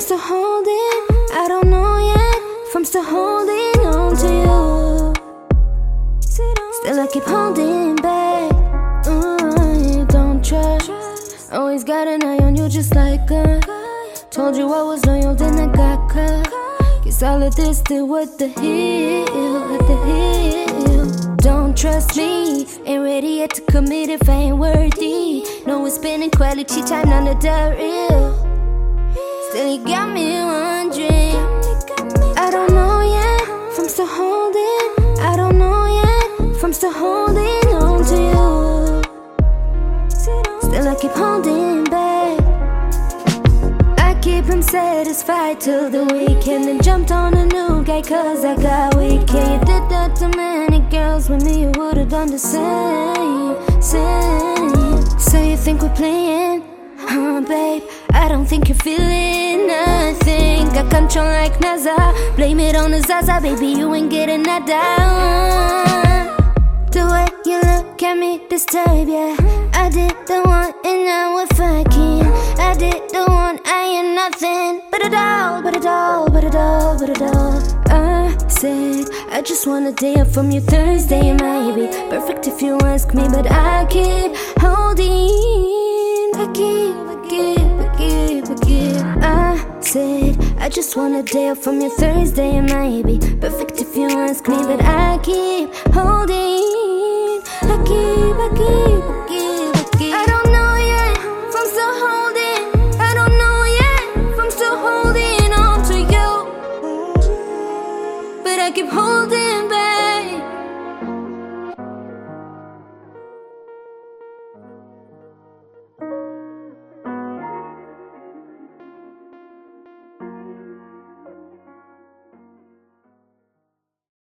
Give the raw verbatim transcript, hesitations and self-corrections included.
still holding, I don't know yet if I'm still holding on to you. Still I keep holding back. mm, Don't trust. Always got an eye on you just like a. Told you I was loyal, then I got cut. Guess all of this still with the heel, at the heel. Don't trust me, ain't ready yet to commit if I ain't worthy. No, we're spending quality time on the real. Still you got me wondering. I don't know yet if I'm still holding. I don't know yet if I'm still holding on to you. Still I keep holding back. I keep him satisfied till the weekend, then jumped on a new guy cause I got weekend. You did that to many girls, with me you would've done the same, same. So you think we're playing? Huh, babe, I don't think you're feeling nothing. Got control like NASA, blame it on the Zaza. Baby, you ain't getting that down. The way you look at me this time, yeah. I did the one and now we're fucking. I did the one, I ain't nothing but a doll, but a doll, but a doll, but a doll. I said, I just want a day off from you. Thursday might be perfect if you ask me, but I keep holding. I keep, I keep, I keep, I keep. I said, I just want a day off from you. Thursday might be perfect if you ask me, but I keep holding. I keep, I keep.